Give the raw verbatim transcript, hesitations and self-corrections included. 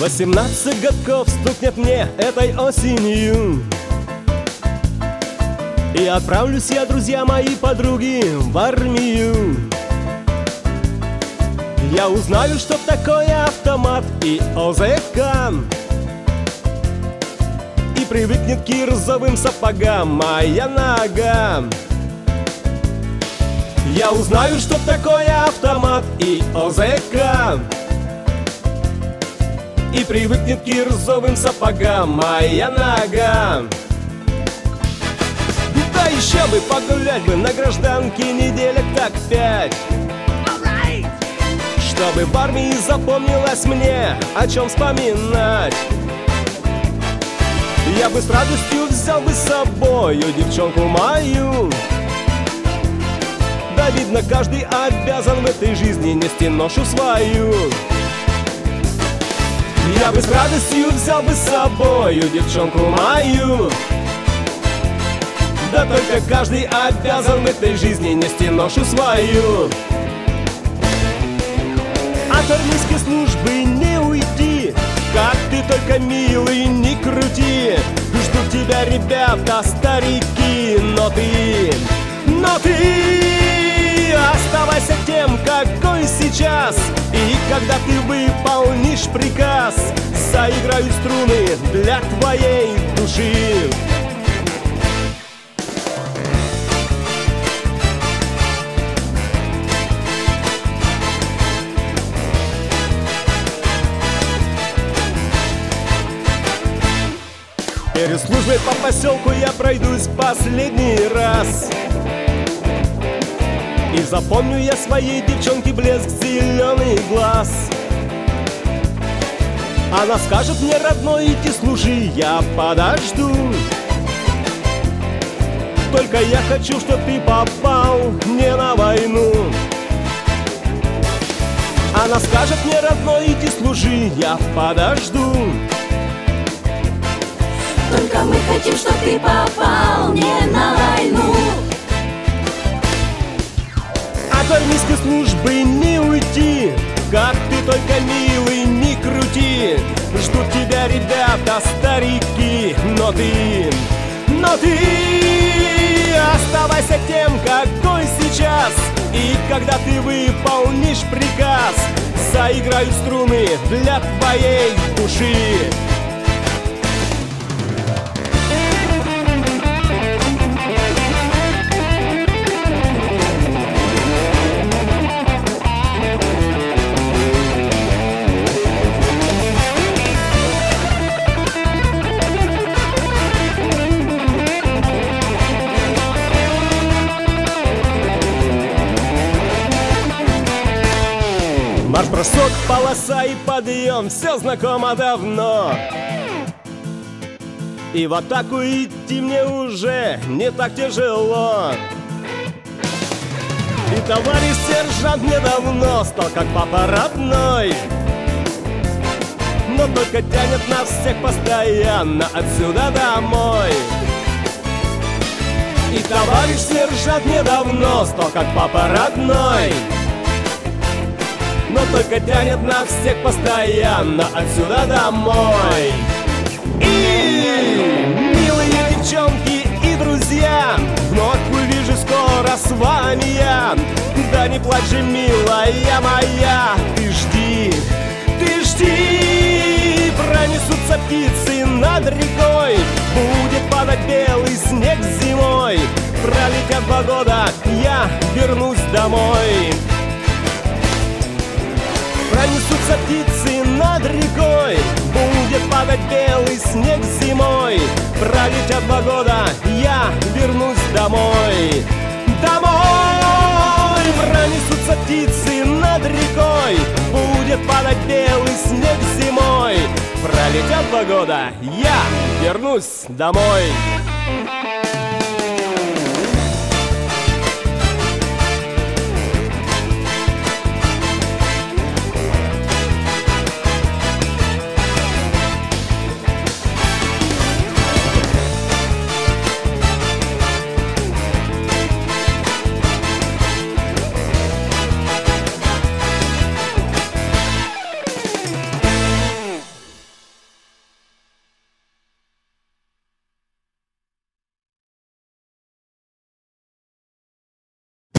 Восемнадцать годков стукнет мне этой осенью, и отправлюсь я, друзья мои, подруги, в армию. Я узнаю, что такое автомат и ОЗК, и привыкнет к кирзовым сапогам моя нога. Я узнаю, что такое автомат и ОЗК, и привыкнет к кирзовым сапогам моя нога. Да еще бы погулять бы на гражданке неделек так пять, чтобы в армии запомнилось мне, о чем вспоминать. Я бы с радостью взял бы с собою девчонку мою. Да, видно, каждый обязан в этой жизни нести ношу свою. Я бы с радостью взял бы с собою девчонку мою. Да только каждый обязан в этой жизни нести ношу свою. От армейской службы не уйти, как ты только, милый, не крути. Ждут тебя ребята, старики, но ты, но ты оставайся тем, какой сейчас. И когда ты выполнишь приказ, заиграю струны для твоей души. Перед службой по поселку я пройдусь последний раз, и запомню я своей девчонке блеск зеленый глаз. Она скажет мне: родной, иди служи, я подожду. Только я хочу, чтоб ты попал не на войну. Она скажет мне: родной, иди служи, я подожду. Только мы хотим, чтоб ты попал не на войну. От армейской службы не уйти, как ты только, милый, не крути. Ждут тебя ребята, старики, но ты, но ты оставайся тем, какой сейчас. И когда ты выполнишь приказ, заиграю струны для твоей души. Марш-бросок, полоса и подъем, все знакомо давно. И в атаку идти мне уже не так тяжело. И товарищ сержант мне давно стал как папа родной, но только тянет нас всех постоянно отсюда домой. И товарищ сержант мне давно стал как папа родной, но только тянет нас всех постоянно отсюда домой. И, милые девчонки и друзья, вновь увижу скоро с вами я. Да не плачь же, милая моя, ты жди, ты жди. Пронесутся птицы над рекой, будет падать белый снег зимой. Пролетят два года, я вернусь домой. Пронесутся птицы над рекой, будет падать белый снег зимой. Пролетят два года, я вернусь домой. Домой! Пронесутся птицы над рекой, будет падать белый снег зимой. Пролетят два года, я вернусь домой.